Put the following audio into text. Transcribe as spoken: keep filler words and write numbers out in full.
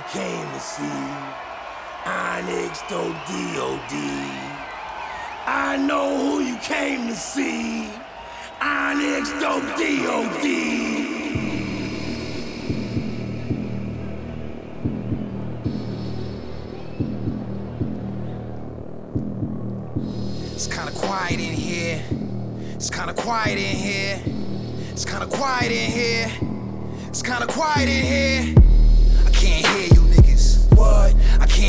came to see. Onyx Dope D O D. I know who you came to see. Onyx Dope D O D. It's kinda quiet in here. It's kinda quiet in here. It's kinda quiet in here. It's kinda quiet in here. I can't hear you niggas. What? I can't